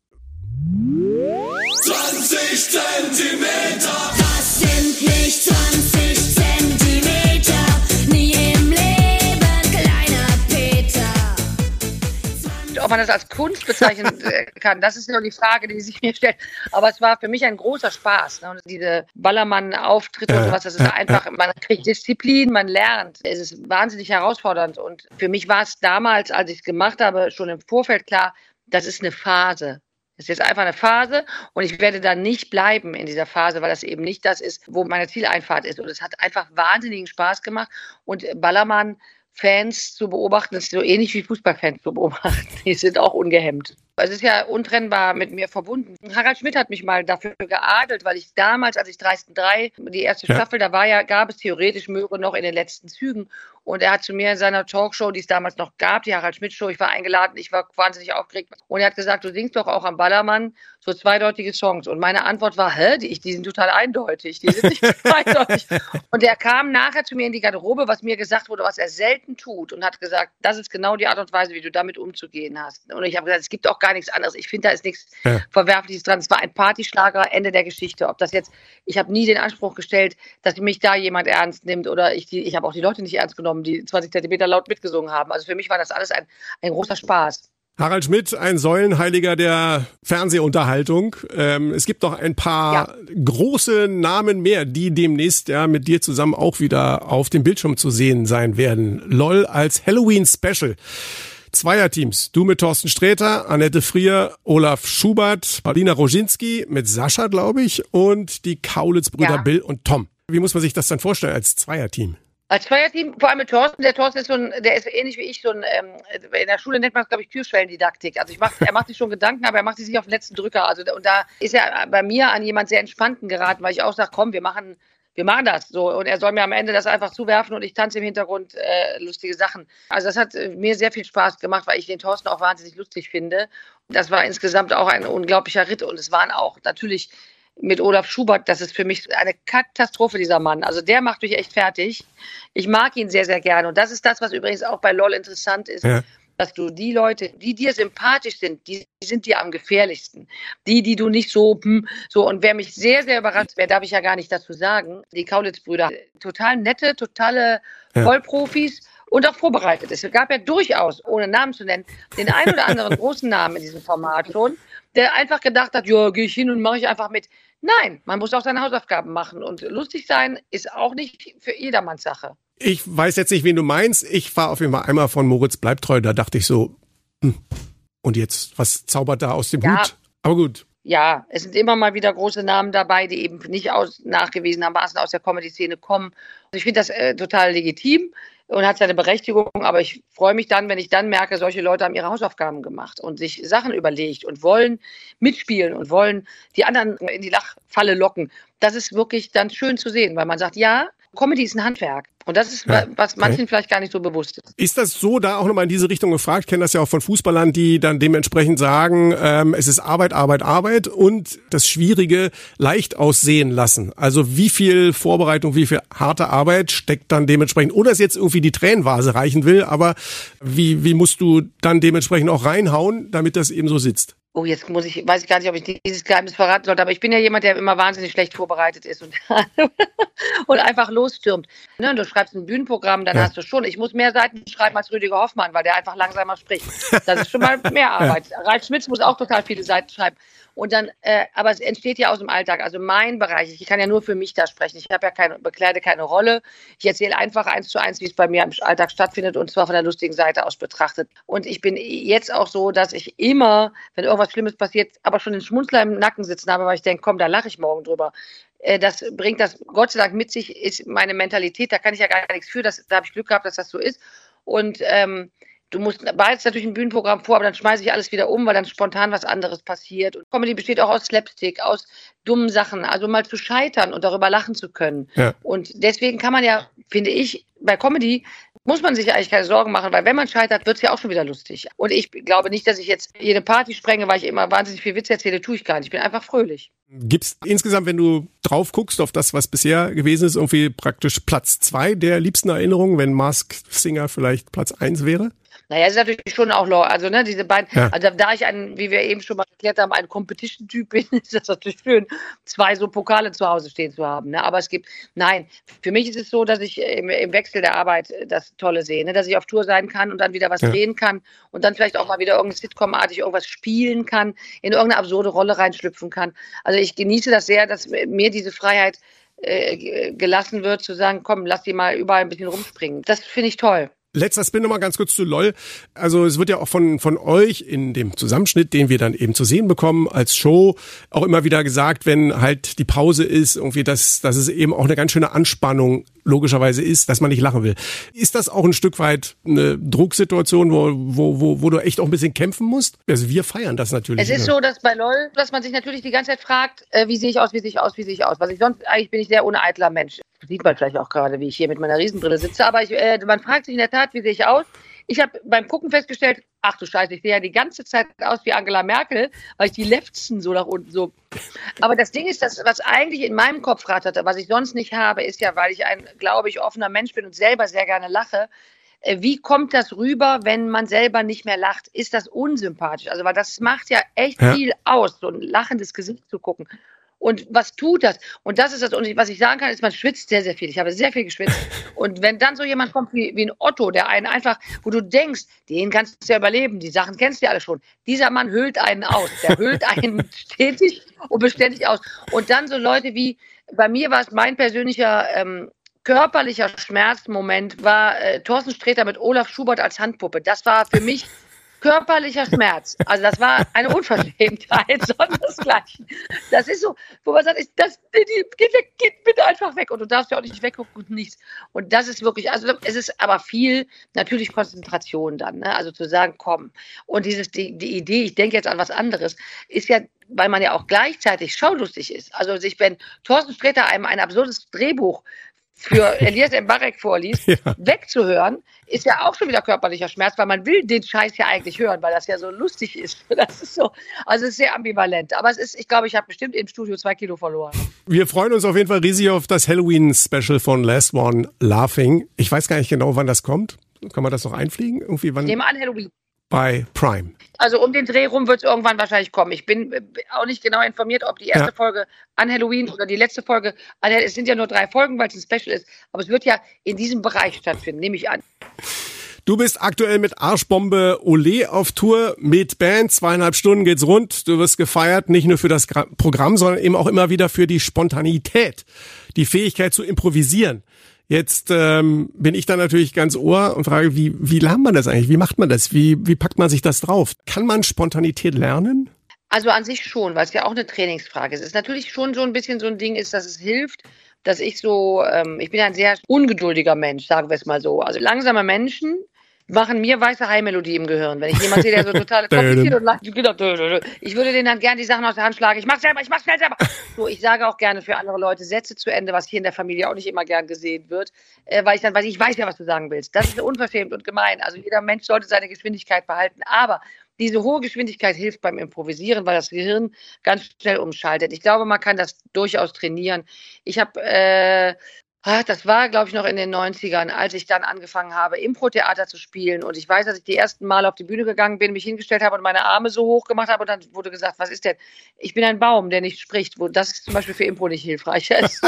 20 Zentimeter. Das sind nicht 20 Zentimeter, nie im Leben, kleiner Peter. Ob man das als Kunst bezeichnen kann, das ist nur die Frage, die sich mir stellt. Aber es war für mich ein großer Spaß. Ne? Und diese Ballermann-Auftritte und sowas, das ist einfach, man kriegt Disziplin, man lernt. Es ist wahnsinnig herausfordernd. Und für mich war es damals, als ich es gemacht habe, schon im Vorfeld klar, das ist eine Phase. Das ist jetzt einfach eine Phase und ich werde da nicht bleiben in dieser Phase, weil das eben nicht das ist, wo meine Zieleinfahrt ist. Und es hat einfach wahnsinnigen Spaß gemacht. Und Ballermann-Fans zu beobachten, ist so ähnlich wie Fußballfans zu beobachten. Die sind auch ungehemmt. Es ist ja untrennbar mit mir verbunden. Harald Schmidt hat mich mal dafür geadelt, weil ich damals, als ich Dreisten 3, die erste Staffel, gab es theoretisch Möhre noch in den letzten Zügen. Und er hat zu mir in seiner Talkshow, die es damals noch gab, die Harald Schmidt Show, ich war eingeladen, ich war wahnsinnig aufgeregt. Und er hat gesagt, du singst doch auch am Ballermann so zweideutige Songs. Und meine Antwort war, die sind total eindeutig, die sind nicht zweideutig. Und er kam nachher zu mir in die Garderobe, was mir gesagt wurde, was er selten tut und hat gesagt, das ist genau die Art und Weise, wie du damit umzugehen hast. Und ich habe gesagt, es gibt auch gar nichts anderes. Ich finde, da ist nichts Verwerfliches dran. Es war ein Partyschlager, Ende der Geschichte. Ob das jetzt, ich habe nie den Anspruch gestellt, dass mich da jemand ernst nimmt oder ich habe auch die Leute nicht ernst genommen, die 20 Zentimeter laut mitgesungen haben. Also für mich war das alles ein großer Spaß. Harald Schmidt, ein Säulenheiliger der Fernsehunterhaltung. Es gibt noch ein paar große Namen mehr, die demnächst mit dir zusammen auch wieder auf dem Bildschirm zu sehen sein werden. LOL als Halloween-Special. Zweierteams. Du mit Thorsten Sträter, Annette Frier, Olaf Schubert, Paulina Roginski mit Sascha, glaube ich, und die Kaulitz-Brüder Bill und Tom. Wie muss man sich das dann vorstellen als Zweierteam? Als Zweierteam, vor allem mit Thorsten. Der Thorsten ist der ist ähnlich wie ich, in der Schule nennt man es, glaube ich, Türschwellendidaktik. Also er macht sich schon Gedanken, aber er macht sich nicht auf den letzten Drücker. Also, und da ist er bei mir an jemand sehr Entspannten geraten, weil ich auch sage, komm, wir machen das so. Und er soll mir am Ende das einfach zuwerfen und ich tanze im Hintergrund lustige Sachen. Also das hat mir sehr viel Spaß gemacht, weil ich den Thorsten auch wahnsinnig lustig finde. Das war insgesamt auch ein unglaublicher Ritt und es waren auch natürlich mit Olaf Schubert, das ist für mich eine Katastrophe, dieser Mann. Also der macht mich echt fertig. Ich mag ihn sehr, sehr gerne. Und das ist das, was übrigens auch bei LOL interessant ist, dass du die Leute, die dir sympathisch sind, die sind dir am gefährlichsten. Die du nicht so. Und wer mich sehr, sehr überrascht, wer darf ich ja gar nicht dazu sagen, die Kaulitz-Brüder, total nette, totale Vollprofis. Und auch vorbereitet ist. Es gab ja durchaus, ohne Namen zu nennen, den ein oder anderen großen Namen in diesem Format schon, der einfach gedacht hat, ja, gehe ich hin und mache ich einfach mit. Nein, man muss auch seine Hausaufgaben machen. Und lustig sein ist auch nicht für jedermanns Sache. Ich weiß jetzt nicht, wen du meinst. Ich war auf jeden Fall einmal von Moritz Bleibtreu, da dachte ich so, und jetzt, was zaubert da aus dem Hut? Aber gut. Ja, es sind immer mal wieder große Namen dabei, die eben nicht nachgewiesenermaßen aus der Comedy-Szene kommen. Und ich finde das total legitim und hat seine Berechtigung, aber ich freue mich dann, wenn ich dann merke, solche Leute haben ihre Hausaufgaben gemacht und sich Sachen überlegt und wollen mitspielen und wollen die anderen in die Lachfalle locken. Das ist wirklich dann schön zu sehen, weil man sagt, ja, Comedy ist ein Handwerk. Und das ist, was manchen vielleicht gar nicht so bewusst ist. Ist das so, da auch nochmal in diese Richtung gefragt? Ich kenne das ja auch von Fußballern, die dann dementsprechend sagen, es ist Arbeit, Arbeit, Arbeit und das Schwierige leicht aussehen lassen. Also wie viel Vorbereitung, wie viel harte Arbeit steckt dann dementsprechend, oder es jetzt irgendwie die Tränenvase reichen will, aber wie musst du dann dementsprechend auch reinhauen, damit das eben so sitzt? Oh, weiß ich gar nicht, ob ich dieses Geheimnis verraten sollte, aber ich bin ja jemand, der immer wahnsinnig schlecht vorbereitet ist und, und einfach losstürmt. Ne, du schreibst ein Bühnenprogramm, dann hast du schon, ich muss mehr Seiten schreiben als Rüdiger Hoffmann, weil der einfach langsamer spricht. Das ist schon mal mehr Arbeit. Ralf Schmitz muss auch total viele Seiten schreiben. Und dann, aber es entsteht ja aus dem Alltag, also mein Bereich, ich kann ja nur für mich da sprechen, ich habe ja bekleide keine Rolle, ich erzähle einfach 1:1, wie es bei mir im Alltag stattfindet und zwar von der lustigen Seite aus betrachtet. Und ich bin jetzt auch so, dass ich immer, wenn irgendwas Schlimmes passiert, aber schon den Schmunzler im Nacken sitzen habe, weil ich denke, komm, da lache ich morgen drüber. Das bringt das Gott sei Dank mit sich, ist meine Mentalität, da kann ich ja gar nichts für, da habe ich Glück gehabt, dass das so ist. Und du bereitest natürlich ein Bühnenprogramm vor, aber dann schmeiße ich alles wieder um, weil dann spontan was anderes passiert. Und Comedy besteht auch aus Slapstick, aus dummen Sachen, also mal zu scheitern und darüber lachen zu können. Ja. Und deswegen kann man ja, finde ich, bei Comedy muss man sich eigentlich keine Sorgen machen, weil wenn man scheitert, wird es ja auch schon wieder lustig. Und ich glaube nicht, dass ich jetzt jede Party sprenge, weil ich immer wahnsinnig viel Witz erzähle, tue ich gar nicht. Ich bin einfach fröhlich. Gibt's insgesamt, wenn du drauf guckst auf das, was bisher gewesen ist, irgendwie praktisch Platz 2 der liebsten Erinnerungen, wenn Masked Singer vielleicht Platz 1 wäre? Naja, es ist natürlich schon auch, also ne, diese beiden, also da ich wie wir eben schon mal erklärt haben, ein Competition-Typ bin, ist das natürlich schön, 2 so Pokale zu Hause stehen zu haben. Ne? Aber für mich ist es so, dass ich im Wechsel der Arbeit das Tolle sehe, ne? Dass ich auf Tour sein kann und dann wieder was drehen kann und dann vielleicht auch mal wieder irgendeine Sitcom-artig irgendwas spielen kann, in irgendeine absurde Rolle reinschlüpfen kann. Also ich genieße das sehr, dass mir diese Freiheit gelassen wird, zu sagen, komm, lass die mal überall ein bisschen rumspringen. Das finde ich toll. Letzter Spin nochmal ganz kurz zu LOL. Also es wird ja auch von euch in dem Zusammenschnitt, den wir dann eben zu sehen bekommen als Show, auch immer wieder gesagt, wenn halt die Pause ist, irgendwie, dass es eben auch eine ganz schöne Anspannung logischerweise ist, dass man nicht lachen will. Ist das auch ein Stück weit eine Drucksituation, wo du echt auch ein bisschen kämpfen musst? Also wir feiern das natürlich. Es ist so, dass bei LOL, dass man sich natürlich die ganze Zeit fragt, wie sehe ich aus? Eigentlich bin ich sehr uneitler Mensch. Sieht man vielleicht auch gerade, wie ich hier mit meiner Riesenbrille sitze. Aber man fragt sich in der Tat, wie sehe ich aus? Ich habe beim Gucken festgestellt, ach du Scheiße, ich sehe ja die ganze Zeit aus wie Angela Merkel, weil ich die Lefzen so nach unten so. Aber das Ding ist, was eigentlich in meinem Kopf ratterte, was ich sonst nicht habe, ist ja, weil ich ein, glaube ich, offener Mensch bin und selber sehr gerne lache. Wie kommt das rüber, wenn man selber nicht mehr lacht? Ist das unsympathisch? Also, weil das macht ja echt viel aus, so ein lachendes Gesicht zu gucken. Und was tut das? Und das ist das, und was ich sagen kann, ist, man schwitzt sehr, sehr viel. Ich habe sehr viel geschwitzt. Und wenn dann so jemand kommt wie ein Otto, der einen einfach, wo du denkst, den kannst du ja überleben, die Sachen kennst du ja alle schon. Dieser Mann hüllt einen aus. Der hüllt einen stetig und beständig aus. Und dann so Leute wie, bei mir war es mein persönlicher körperlicher Schmerzmoment, war Thorsten Sträter mit Olaf Schubert als Handpuppe. Das war für mich körperlicher Schmerz. Also das war eine Unverschämtheit, sondersgleichen. Das ist so, wo man sagt, geht weg, geht bitte einfach weg. Und du darfst ja auch nicht weggucken und nichts. Und das ist wirklich, also es ist aber viel, natürlich Konzentration dann. Ne? Also zu sagen, komm. Und die Idee, ich denke jetzt an was anderes, ist ja, weil man ja auch gleichzeitig schaulustig ist. Also wenn Thorsten Sträter einem ein absurdes Drehbuch für Elias Mbarek vorliest, wegzuhören, ist ja auch schon wieder körperlicher Schmerz, weil man will den Scheiß ja eigentlich hören, weil das ja so lustig ist. Das ist so, also es ist sehr ambivalent. Aber ich glaube, ich habe bestimmt im Studio 2 Kilo verloren. Wir freuen uns auf jeden Fall riesig auf das Halloween-Special von Last One Laughing. Ich weiß gar nicht genau, wann das kommt. Kann man das noch einfliegen? Irgendwie wann? Ich nehme an, Halloween. Bei Prime. Also um den Dreh rum wird es irgendwann wahrscheinlich kommen. Ich bin auch nicht genau informiert, ob die erste Folge an Halloween oder die letzte Folge es sind ja nur 3 Folgen, weil es ein Special ist. Aber es wird ja in diesem Bereich stattfinden, nehme ich an. Du bist aktuell mit Arschbombe Olé auf Tour mit Band. 2,5 Stunden geht's rund. Du wirst gefeiert, nicht nur für das Programm, sondern eben auch immer wieder für die Spontanität, die Fähigkeit zu improvisieren. Jetzt bin ich dann natürlich ganz Ohr und frage, wie lernt man das eigentlich? Wie macht man das? Wie packt man sich das drauf? Kann man Spontanität lernen? Also an sich schon, weil es ja auch eine Trainingsfrage ist. Es ist natürlich schon so ein bisschen so ein Ding ist, dass es hilft, dass ich so, ich bin ein sehr ungeduldiger Mensch, sagen wir es mal so. Also langsame Menschen machen mir weiße Hai-Melodie im Gehirn. Wenn ich jemanden sehe, der so total kompliziert und lacht, ich würde denen dann gerne die Sachen aus der Hand schlagen. Ich mach's schnell selber. So, ich sage auch gerne für andere Leute Sätze zu Ende, was hier in der Familie auch nicht immer gern gesehen wird, weil ich weiß ja, was du sagen willst. Das ist unverschämt und gemein. Also jeder Mensch sollte seine Geschwindigkeit behalten. Aber diese hohe Geschwindigkeit hilft beim Improvisieren, weil das Gehirn ganz schnell umschaltet. Ich glaube, man kann das durchaus trainieren. Ich habe Das war, glaube ich, noch in den 90ern, als ich dann angefangen habe, Impro-Theater zu spielen. Und ich weiß, dass ich die ersten Mal auf die Bühne gegangen bin, mich hingestellt habe und meine Arme so hoch gemacht habe. Und dann wurde gesagt, was ist denn? Ich bin ein Baum, der nicht spricht. Das ist zum Beispiel für Impro nicht hilfreich.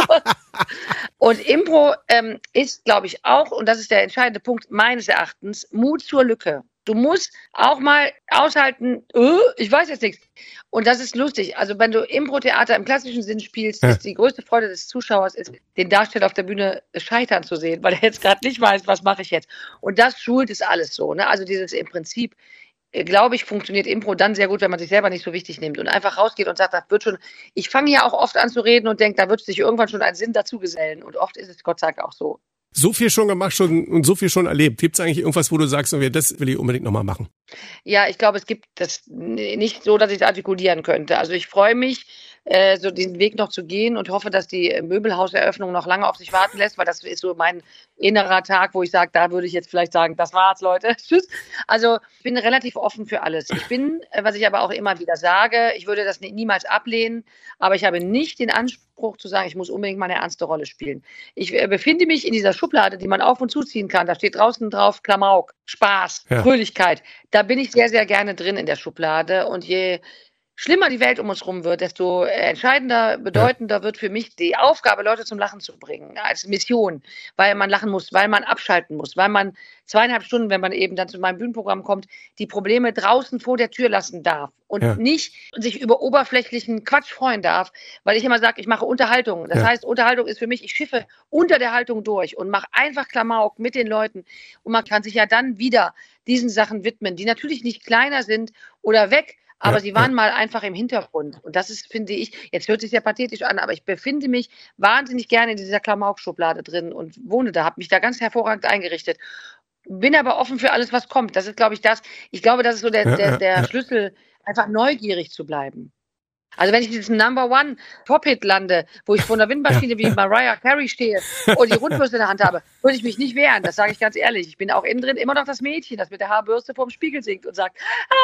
Und Impro ist, glaube ich, auch, und das ist der entscheidende Punkt meines Erachtens, Mut zur Lücke. Du musst auch mal aushalten, ich weiß jetzt nichts. Und das ist lustig. Also wenn du Impro-Theater im klassischen Sinn spielst, ist die größte Freude des Zuschauers, ist, den Darsteller auf der Bühne scheitern zu sehen, weil er jetzt gerade nicht weiß, was mache ich jetzt. Und das schult es alles so. Ne? Also dieses im Prinzip, glaube ich, funktioniert Impro dann sehr gut, wenn man sich selber nicht so wichtig nimmt und einfach rausgeht und sagt, das wird schon. Ich fange ja auch oft an zu reden und denke, da wird sich irgendwann schon ein Sinn dazu gesellen. Und oft ist es Gott sei Dank auch so. So viel schon gemacht und so viel schon erlebt. Gibt es eigentlich irgendwas, wo du sagst, das will ich unbedingt nochmal machen? Ja, ich glaube, es gibt das nicht so, dass ich es artikulieren könnte. Also ich freue mich, so diesen Weg noch zu gehen und hoffe, dass die Möbelhauseröffnung noch lange auf sich warten lässt, weil das ist so mein innerer Tag, wo ich sage, da würde ich jetzt vielleicht sagen, das war's, Leute. Tschüss. Also ich bin relativ offen für alles. Ich bin, was ich aber auch immer wieder sage, ich würde das niemals ablehnen, aber ich habe nicht den Anspruch zu sagen, ich muss unbedingt mal eine ernste Rolle spielen. Ich befinde mich in dieser Schublade, die man auf- und zuziehen kann. Da steht draußen drauf Klamauk, Spaß, Fröhlichkeit. Da bin ich sehr, sehr gerne drin in der Schublade. Und je schlimmer die Welt um uns rum wird, desto entscheidender, bedeutender wird für mich die Aufgabe, Leute zum Lachen zu bringen, als Mission, weil man lachen muss, weil man abschalten muss, weil man 2,5 Stunden, wenn man eben dann zu meinem Bühnenprogramm kommt, die Probleme draußen vor der Tür lassen darf und nicht sich über oberflächlichen Quatsch freuen darf, weil ich immer sage, ich mache Unterhaltung. Das heißt, Unterhaltung ist für mich, ich schiffe unter der Haltung durch und mache einfach Klamauk mit den Leuten und man kann sich ja dann wieder diesen Sachen widmen, die natürlich nicht kleiner sind oder weg, aber sie waren mal einfach im Hintergrund. Und das ist, finde ich, jetzt hört sich sehr pathetisch an, aber ich befinde mich wahnsinnig gerne in dieser Klamauk-Schublade drin und wohne da, habe mich da ganz hervorragend eingerichtet. Bin aber offen für alles, was kommt. Das ist, glaube ich, ich glaube, das ist so der Schlüssel, einfach neugierig zu bleiben. Also wenn ich in diesem Number One Top-Hit lande, wo ich vor einer Windmaschine wie Mariah Carey stehe und die Rundbürste in der Hand habe, würde ich mich nicht wehren. Das sage ich ganz ehrlich. Ich bin auch innen drin immer noch das Mädchen, das mit der Haarbürste vorm Spiegel singt und sagt,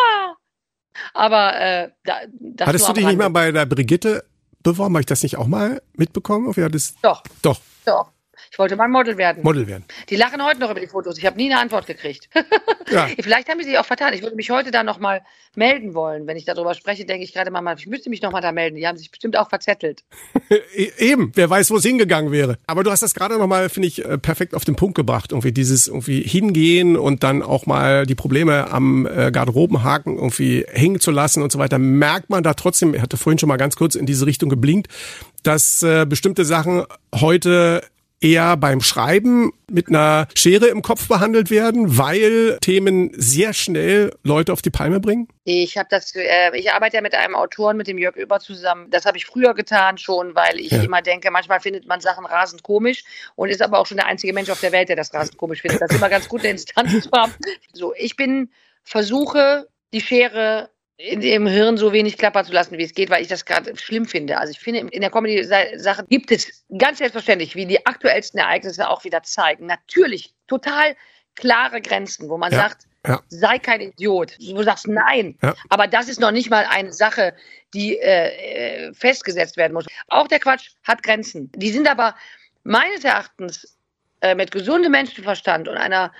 aber das hattest du dich nicht mal bei der Brigitte beworben? Habe ich das nicht auch mal mitbekommen? Doch. Ich wollte mal Model werden. Die lachen heute noch über die Fotos. Ich habe nie eine Antwort gekriegt. Vielleicht haben sie sich auch vertan. Ich würde mich heute da nochmal melden wollen. Wenn ich darüber spreche, denke ich gerade mal, ich müsste mich nochmal da melden. Die haben sich bestimmt auch verzettelt. Eben, wer weiß, wo es hingegangen wäre. Aber du hast das gerade nochmal, finde ich, perfekt auf den Punkt gebracht. Irgendwie dieses hingehen und dann auch mal die Probleme am Garderobenhaken irgendwie hängen zu lassen und so weiter. Merkt man da trotzdem, ich hatte vorhin schon mal ganz kurz in diese Richtung geblinkt, dass bestimmte Sachen heute eher beim Schreiben mit einer Schere im Kopf behandelt werden, weil Themen sehr schnell Leute auf die Palme bringen? Ich arbeite ja mit einem Autoren, mit dem Jörg Oeber zusammen. Das habe ich früher getan schon, weil ich immer denke, manchmal findet man Sachen rasend komisch und ist aber auch schon der einzige Mensch auf der Welt, der das rasend komisch findet. Das ist immer ganz gut, eine Instanz zu haben. So, versuche die Schere in dem Hirn so wenig klappern zu lassen, wie es geht, weil ich das gerade schlimm finde. Also ich finde, in der Comedy-Sache gibt es ganz selbstverständlich, wie die aktuellsten Ereignisse auch wieder zeigen, natürlich total klare Grenzen, wo man sagt, sei kein Idiot. Du sagst nein. Aber das ist noch nicht mal eine Sache, die festgesetzt werden muss. Auch der Quatsch hat Grenzen. Die sind aber meines Erachtens mit gesundem Menschenverstand und einer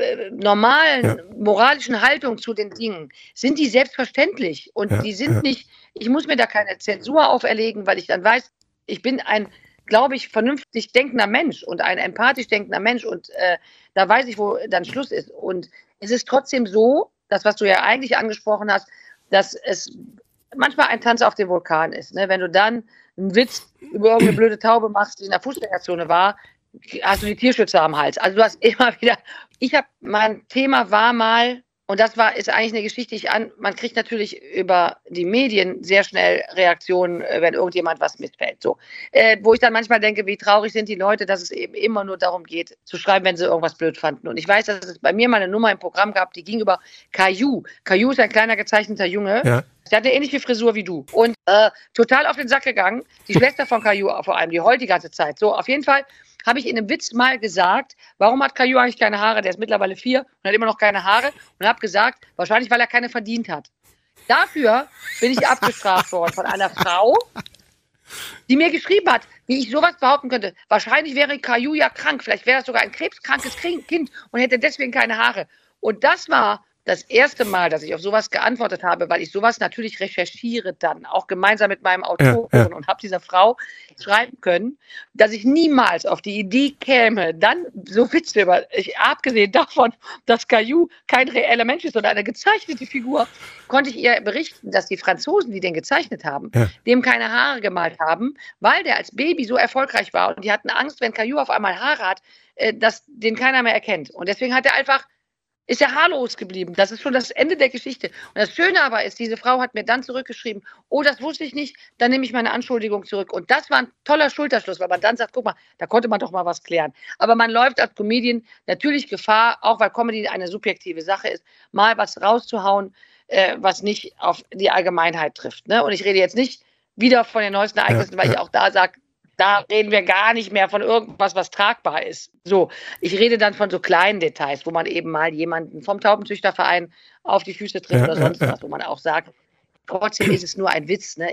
normalen moralischen Haltung zu den Dingen, sind die selbstverständlich. Und die sind nicht, ich muss mir da keine Zensur auferlegen, weil ich dann weiß, ich bin ein, glaube ich, vernünftig denkender Mensch und ein empathisch denkender Mensch und da weiß ich, wo dann Schluss ist. Und es ist trotzdem so, das, was du ja eigentlich angesprochen hast, dass es manchmal ein Tanz auf dem Vulkan ist. Ne? Wenn du dann einen Witz über irgendeine blöde Taube machst, die in der Fußgängerzone war, hast du die Tierschützer am Hals. Also du hast immer wieder, mein Thema war mal, und das ist eigentlich eine Geschichte, man kriegt natürlich über die Medien sehr schnell Reaktionen, wenn irgendjemand was missfällt. So. Wo ich dann manchmal denke, wie traurig sind die Leute, dass es eben immer nur darum geht, zu schreiben, wenn sie irgendwas blöd fanden. Und ich weiß, dass es bei mir mal eine Nummer im Programm gab, die ging über Caillou. Caillou ist ein kleiner gezeichneter Junge. Ja. Der hatte ähnliche Frisur wie du. Und total auf den Sack gegangen. Die Schwester von Caillou vor allem, die heult die ganze Zeit. So, auf jeden Fall habe ich in einem Witz mal gesagt, warum hat Caillou eigentlich keine Haare? Der ist mittlerweile 4 und hat immer noch keine Haare. Und habe gesagt, wahrscheinlich, weil er keine verdient hat. Dafür bin ich abgestraft worden von einer Frau, die mir geschrieben hat, wie ich sowas behaupten könnte. Wahrscheinlich wäre Caillou ja krank, vielleicht wäre das sogar ein krebskrankes Kind und hätte deswegen keine Haare. Und das war das erste Mal, dass ich auf sowas geantwortet habe, weil ich sowas natürlich recherchiere dann, auch gemeinsam mit meinem Autoren und habe dieser Frau schreiben können, dass ich niemals auf die Idee käme, dann so Witze über, abgesehen davon, dass Caillou kein reeller Mensch ist, sondern eine gezeichnete Figur, konnte ich ihr berichten, dass die Franzosen, die den gezeichnet haben, dem keine Haare gemalt haben, weil der als Baby so erfolgreich war und die hatten Angst, wenn Caillou auf einmal Haare hat, dass den keiner mehr erkennt. Und deswegen ist er haarlos geblieben. Das ist schon das Ende der Geschichte. Und das Schöne aber ist, diese Frau hat mir dann zurückgeschrieben, oh, das wusste ich nicht, dann nehme ich meine Anschuldigung zurück. Und das war ein toller Schulterschluss, weil man dann sagt, guck mal, da konnte man doch mal was klären. Aber man läuft als Comedian natürlich Gefahr, auch weil Comedy eine subjektive Sache ist, mal was rauszuhauen, was nicht auf die Allgemeinheit trifft. Ne? Und ich rede jetzt nicht wieder von den neuesten Ereignissen, weil ich auch da sage, da reden wir gar nicht mehr von irgendwas, was tragbar ist. So, ich rede dann von so kleinen Details, wo man eben mal jemanden vom Taubenzüchterverein auf die Füße tritt oder sonst was, wo man auch sagt, trotzdem ist es nur ein Witz. Ne?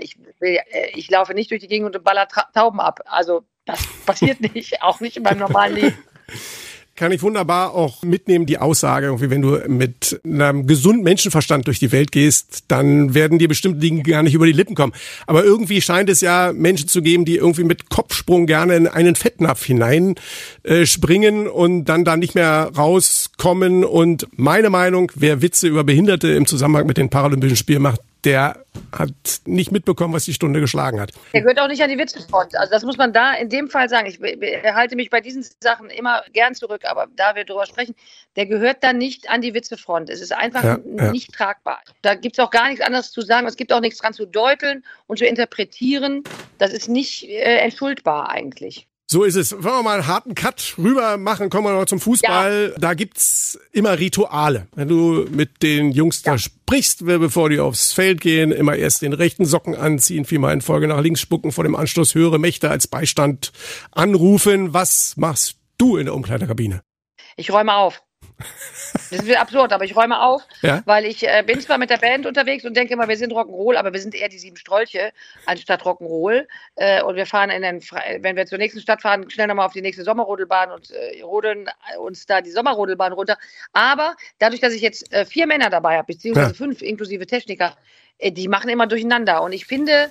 Ich laufe nicht durch die Gegend und baller Tauben ab. Also das passiert nicht, auch nicht in meinem normalen Leben. Kann ich wunderbar auch mitnehmen, die Aussage, irgendwie, wenn du mit einem gesunden Menschenverstand durch die Welt gehst, dann werden dir bestimmte Dinge gar nicht über die Lippen kommen. Aber irgendwie scheint es ja Menschen zu geben, die irgendwie mit Kopfsprung gerne in einen Fettnapf hineinspringen und dann da nicht mehr rauskommen. Und meine Meinung, wer Witze über Behinderte im Zusammenhang mit den Paralympischen Spielen macht, der hat nicht mitbekommen, was die Stunde geschlagen hat. Der gehört auch nicht an die Witzefront. Also das muss man da in dem Fall sagen. Ich halte mich bei diesen Sachen immer gern zurück, aber da wir drüber sprechen, der gehört dann nicht an die Witzefront. Es ist einfach nicht tragbar. Da gibt es auch gar nichts anderes zu sagen. Es gibt auch nichts dran zu deuteln und zu interpretieren. Das ist nicht entschuldbar eigentlich. So ist es. Wollen wir mal einen harten Cut rüber machen, kommen wir noch zum Fußball. Ja. Da gibt's immer Rituale. Wenn du mit den Jungs da sprichst, bevor die aufs Feld gehen, immer erst den rechten Socken anziehen, viermal in Folge nach links spucken, vor dem Anstoß höhere Mächte als Beistand anrufen. Was machst du in der Umkleidekabine? Ich räume auf. Das ist absurd, aber ich räume auf, weil ich bin zwar mit der Band unterwegs und denke immer, wir sind Rock'n'Roll, aber wir sind eher die 7 Strolche anstatt Rock'n'Roll. Und wir fahren wenn wir zur nächsten Stadt fahren, schnell nochmal auf die nächste Sommerrodelbahn und rodeln uns da die Sommerrodelbahn runter. Aber dadurch, dass ich jetzt 4 Männer dabei habe, beziehungsweise 5 inklusive Techniker, die machen immer durcheinander. Und ich finde,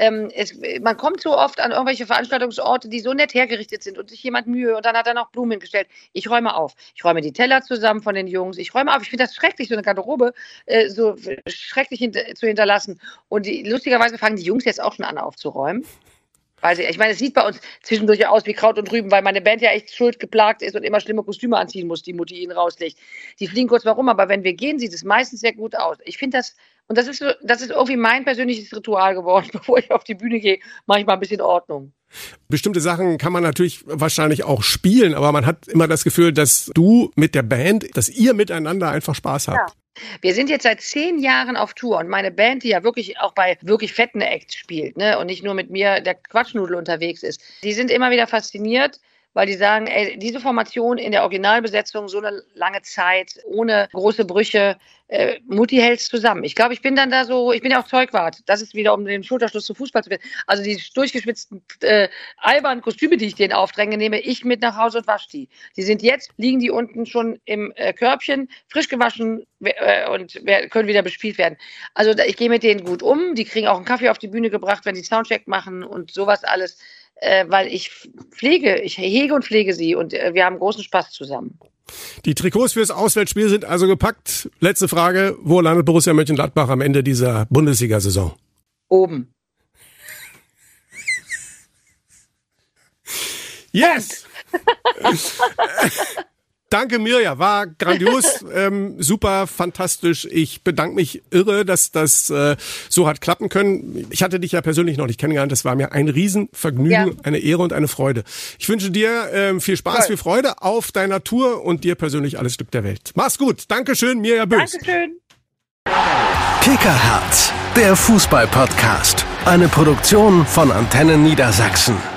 man kommt so oft an irgendwelche Veranstaltungsorte, die so nett hergerichtet sind und sich jemand Mühe und dann hat er noch Blumen gestellt. Ich räume auf. Ich räume die Teller zusammen von den Jungs. Ich räume auf. Ich finde das schrecklich, so eine Garderobe so schrecklich zu hinterlassen. Und lustigerweise fangen die Jungs jetzt auch schon an aufzuräumen. Also, ich meine, es sieht bei uns zwischendurch aus wie Kraut und Rüben, weil meine Band ja echt schuldgeplagt ist und immer schlimme Kostüme anziehen muss, die Mutti ihnen rauslegt. Die fliegen kurz warum, aber wenn wir gehen, sieht es meistens sehr gut aus. Ich finde das, und das ist irgendwie mein persönliches Ritual geworden, bevor ich auf die Bühne gehe, mache ich mal ein bisschen Ordnung. Bestimmte Sachen kann man natürlich wahrscheinlich auch spielen, aber man hat immer das Gefühl, dass du mit der Band, dass ihr miteinander einfach Spaß habt. Ja. Wir sind jetzt seit 10 Jahren auf Tour und meine Band, die ja wirklich auch bei wirklich fetten Acts spielt, ne, und nicht nur mit mir, der Quatschnudel, unterwegs ist, die sind immer wieder fasziniert, weil die sagen, ey, diese Formation in der Originalbesetzung, so eine lange Zeit, ohne große Brüche, Mutti hält's zusammen. Ich glaube, ich bin dann da so, ich bin ja auch Zeugwart. Das ist wieder, um den Schulterschluss zu Fußball zu finden. Also die durchgeschwitzten, albernen Kostüme, die ich denen aufdränge, nehme ich mit nach Hause und wasche die. Die sind jetzt, liegen die unten schon im Körbchen, frisch gewaschen und können wieder bespielt werden. Also ich gehe mit denen gut um. Die kriegen auch einen Kaffee auf die Bühne gebracht, wenn die Soundcheck machen und sowas alles. Weil ich hege und pflege sie und wir haben großen Spaß zusammen. Die Trikots fürs Auswärtsspiel sind also gepackt. Letzte Frage, wo landet Borussia Mönchengladbach am Ende dieser Bundesliga-Saison? Oben. Yes! Danke, Mirja, war grandios, super, fantastisch. Ich bedanke mich irre, dass das so hat klappen können. Ich hatte dich ja persönlich noch nicht kennengelernt. Das war mir ein Riesenvergnügen, eine Ehre und eine Freude. Ich wünsche dir viel Spaß, viel Freude auf deiner Tour und dir persönlich alles Glück der Welt. Mach's gut. Dankeschön, Mirja Bös. Dankeschön. Kickerherz, der Fußball-Podcast. Eine Produktion von Antenne Niedersachsen.